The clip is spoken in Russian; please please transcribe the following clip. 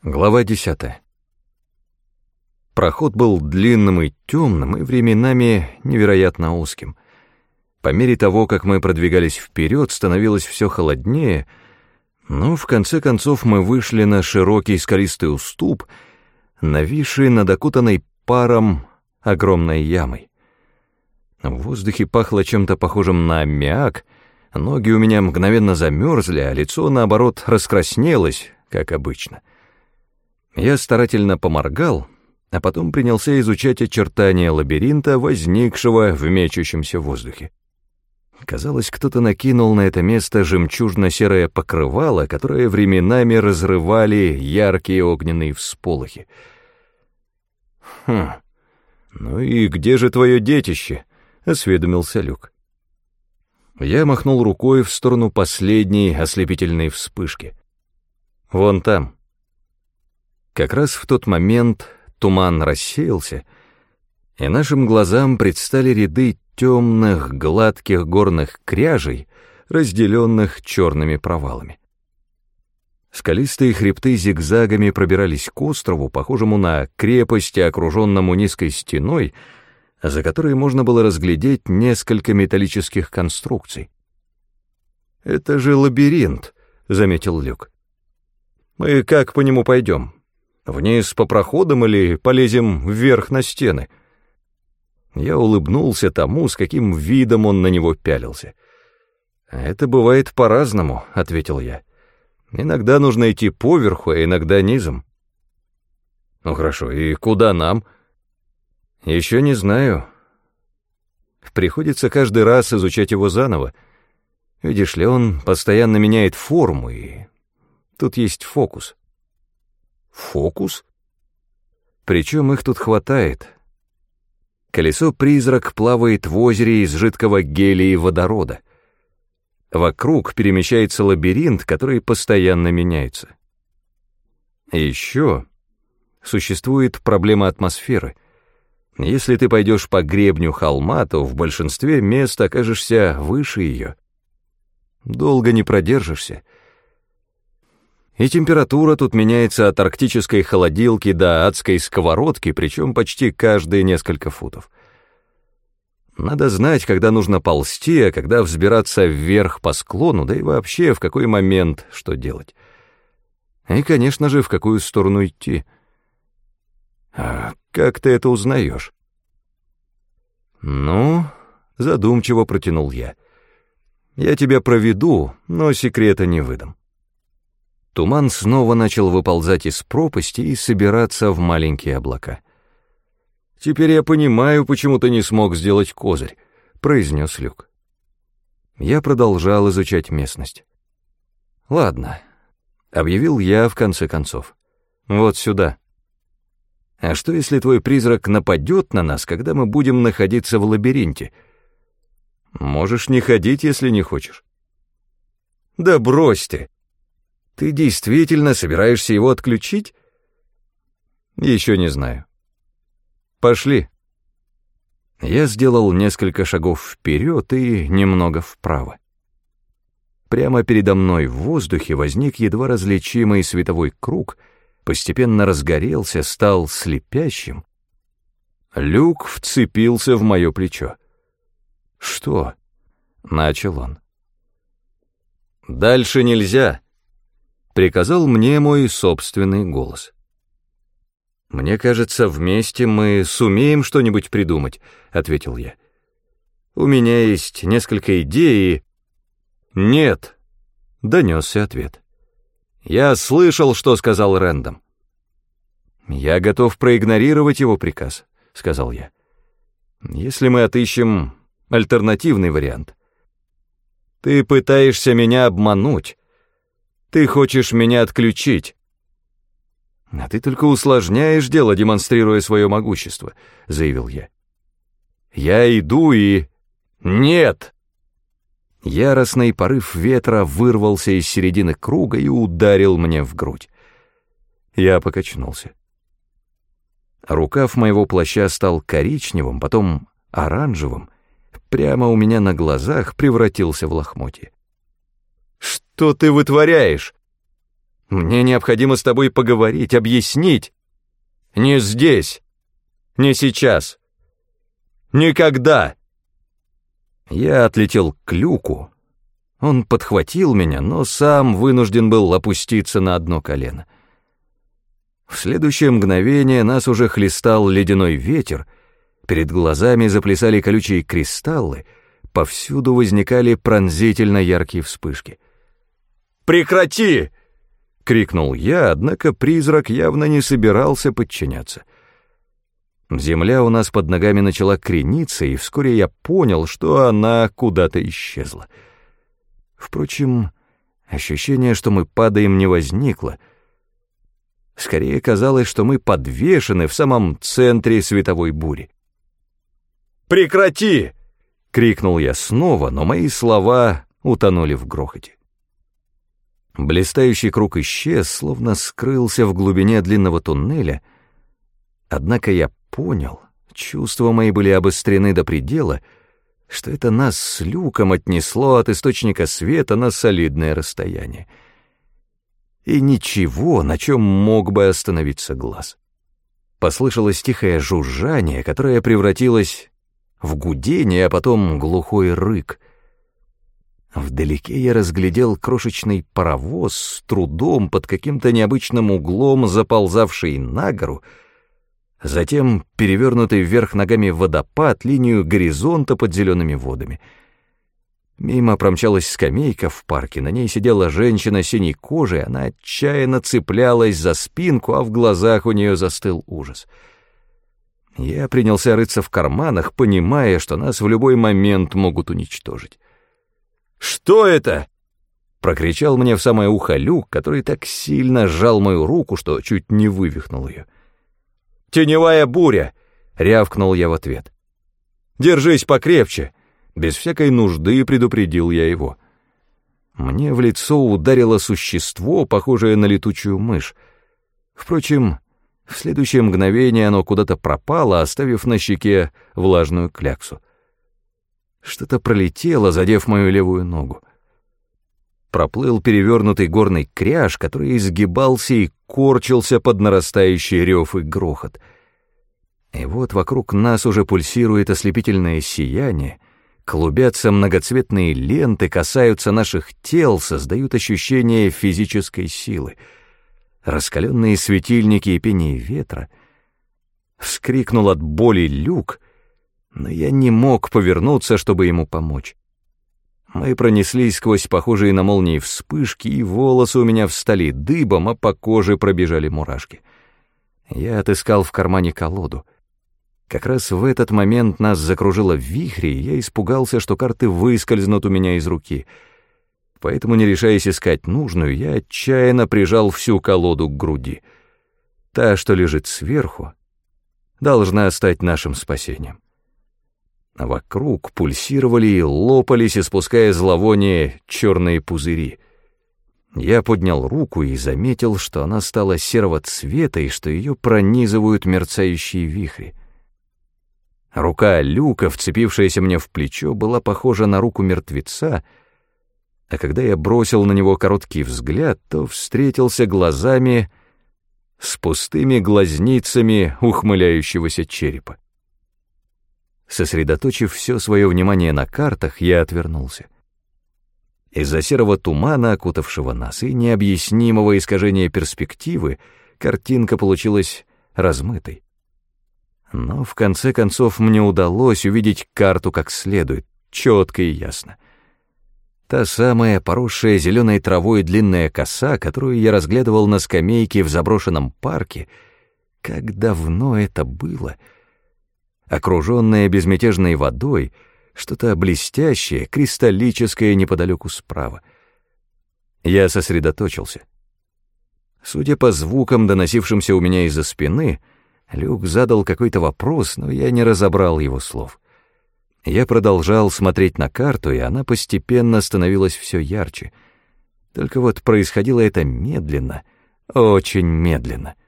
Глава 10. Проход был длинным и темным, и временами невероятно узким. По мере того, как мы продвигались вперед, становилось все холоднее, но в конце концов мы вышли на широкий скалистый уступ, нависший над окутанной паром огромной ямой. В воздухе пахло чем-то похожим на аммиак, ноги у меня мгновенно замерзли, а лицо, наоборот, раскраснелось, как обычно. Я старательно поморгал, а потом принялся изучать очертания лабиринта, возникшего в мечущемся воздухе. Казалось, кто-то накинул на это место жемчужно-серое покрывало, которое временами разрывали яркие огненные всполохи. «Ну и где же твое детище?» — осведомился Люк. Я махнул рукой в сторону последней ослепительной вспышки. «Вон там». Как раз в тот момент туман рассеялся, и нашим глазам предстали ряды темных, гладких горных кряжей, разделенных черными провалами. Скалистые хребты зигзагами пробирались к острову, похожему на крепость, окруженному низкой стеной, за которой можно было разглядеть несколько металлических конструкций. «Это же лабиринт», — заметил Люк. «Мы как по нему пойдем? Вниз по проходам или полезем вверх на стены?» Я улыбнулся тому, с каким видом он на него пялился. «Это бывает по-разному», — ответил я. «Иногда нужно идти поверху, а иногда низом». «Ну хорошо, и куда нам?» «Еще не знаю. Приходится каждый раз изучать его заново. Видишь ли, он постоянно меняет форму, и тут есть фокус». «Фокус?» «Причем их тут хватает. Колесо-призрак плавает в озере из жидкого гелия и водорода. Вокруг перемещается лабиринт, который постоянно меняется. И еще существует проблема атмосферы. Если ты пойдешь по гребню холма, то в большинстве мест окажешься выше ее. Долго не продержишься. И температура тут меняется от арктической холодилки до адской сковородки, причем почти каждые несколько футов. Надо знать, когда нужно ползти, а когда взбираться вверх по склону, да и вообще в какой момент что делать. И, конечно же, в какую сторону идти. А как ты это узнаешь? «Ну, задумчиво протянул я. Я тебя проведу, но секрета не выдам». Туман снова начал выползать из пропасти и собираться в маленькие облака. «Теперь я понимаю, почему ты не смог сделать козырь», — произнес Люк. Я продолжал изучать местность. «Ладно», — объявил я в конце концов. «Вот сюда. А что, если твой призрак нападет на нас, когда мы будем находиться в лабиринте? Можешь не ходить, если не хочешь». «Да брось ты! Ты действительно собираешься его отключить?» «Еще не знаю. Пошли». Я сделал несколько шагов вперед и немного вправо. Прямо передо мной в воздухе возник едва различимый световой круг, постепенно разгорелся, стал слепящим. Люк вцепился в мое плечо. «Что?» — начал он. «Дальше нельзя», — приказал мне мой собственный голос. «Мне кажется, вместе мы сумеем что-нибудь придумать», — ответил я. «У меня есть несколько идей и...» «Нет», — донесся ответ. «Я слышал, что сказал Рэндом». «Я готов проигнорировать его приказ», — сказал я. «Если мы отыщем альтернативный вариант». «Ты пытаешься меня обмануть. Ты хочешь меня отключить». «А ты только усложняешь дело, демонстрируя свое могущество», — заявил я. «Я иду и...» «Нет!» Яростный порыв ветра вырвался из середины круга и ударил мне в грудь. Я покачнулся. Рукав моего плаща стал коричневым, потом оранжевым, прямо у меня на глазах превратился в лохмотье. «Что ты вытворяешь?» Мне необходимо с тобой поговорить, объяснить. Не здесь, не сейчас, никогда. Я отлетел к люку. Он подхватил меня, но сам вынужден был опуститься на одно колено. В следующее мгновение нас уже хлестал ледяной ветер, перед глазами заплясали колючие кристаллы, повсюду возникали пронзительно яркие вспышки. «Прекрати!» — крикнул я, однако призрак явно не собирался подчиняться. Земля у нас под ногами начала крениться, и вскоре я понял, что она куда-то исчезла. Впрочем, ощущение, что мы падаем, не возникло. Скорее казалось, что мы подвешены в самом центре световой бури. «Прекрати!» — крикнул я снова, но мои слова утонули в грохоте. Блистающий круг исчез, словно скрылся в глубине длинного туннеля, однако я понял, чувства мои были обострены до предела, что это нас с люком отнесло от источника света на солидное расстояние. И ничего, на чем мог бы остановиться глаз. Послышалось тихое жужжание, которое превратилось в гудение, а потом глухой рык. Вдалеке я разглядел крошечный паровоз, с трудом под каким-то необычным углом заползавший на гору, затем перевернутый вверх ногами водопад, линию горизонта под зелеными водами. Мимо промчалась скамейка в парке, на ней сидела женщина синей кожи, она отчаянно цеплялась за спинку, а в глазах у нее застыл ужас. Я принялся рыться в карманах, понимая, что нас в любой момент могут уничтожить. «Что это?» — прокричал мне в самое ухо Люк, который так сильно сжал мою руку, что чуть не вывихнул ее. «Теневая буря!» — рявкнул я в ответ. «Держись покрепче!» Без всякой нужды предупредил я его. Мне в лицо ударило существо, похожее на летучую мышь. Впрочем, в следующее мгновение оно куда-то пропало, оставив на щеке влажную кляксу. Что-то пролетело, задев мою левую ногу. Проплыл перевернутый горный кряж, который изгибался и корчился под нарастающий рев и грохот. И вот вокруг нас уже пульсирует ослепительное сияние, клубятся многоцветные ленты, касаются наших тел, создают ощущение физической силы. Раскаленные светильники и пение ветра. Вскрикнул от боли Люк, но я не мог повернуться, чтобы ему помочь. Мы пронеслись сквозь похожие на молнии вспышки, и волосы у меня встали дыбом, а по коже пробежали мурашки. Я отыскал в кармане колоду. Как раз в этот момент нас закружило в вихре, и я испугался, что карты выскользнут у меня из руки. Поэтому, не решаясь искать нужную, я отчаянно прижал всю колоду к груди. Та, что лежит сверху, должна стать нашим спасением. Вокруг пульсировали и лопались, испуская зловоние, черные пузыри. Я поднял руку и заметил, что она стала серого цвета и что ее пронизывают мерцающие вихри. Рука Люка, вцепившаяся мне в плечо, была похожа на руку мертвеца, а когда я бросил на него короткий взгляд, то встретился глазами с пустыми глазницами ухмыляющегося черепа. Сосредоточив все свое внимание на картах, я отвернулся. Из-за серого тумана, окутавшего нас, и необъяснимого искажения перспективы, картинка получилась размытой. Но в конце концов мне удалось увидеть карту как следует, четко и ясно. Та самая поросшая зеленой травой длинная коса, которую я разглядывал на скамейке в заброшенном парке, как давно это было, окруженная безмятежной водой, что-то блестящее, кристаллическое неподалеку справа. Я сосредоточился. Судя по звукам, доносившимся у меня из-за спины, Люк задал какой-то вопрос, но я не разобрал его слов. Я продолжал смотреть на карту, и она постепенно становилась все ярче. Только вот происходило это медленно, очень медленно.